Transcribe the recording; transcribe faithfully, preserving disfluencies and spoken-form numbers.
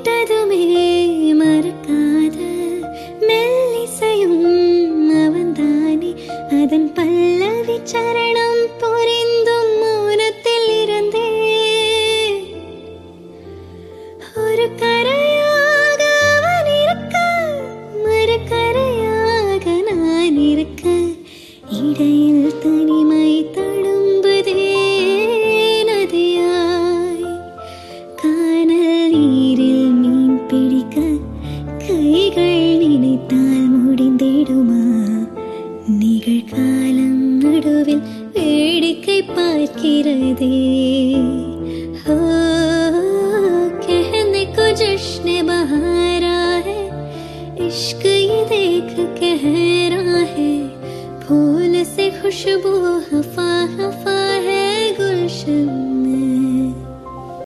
கேட்டதுமே மறக்காத மெல்லிசையும் அவன்தானே. அதன் பல்லவி சரணம் புரிந்தும் மௌனத்தில் இருந்தே. ஒரு கரையாக அவன் இருக்க, மறு கரையாக நான் இருக்க, இடையில் தனிமை தழும்புதே நதியாய். கானல் நீரில் மீன் பிடிக்க கைகள் நினைத்தால் முடிந்திடுமா? நிகழ்காலம் நடுவில் வேடிக்கை பார்க்கிறதே. हो कहने को जश्न बहारा है, इश्क ये देख कह रहा है, फूल से खुशबू हवा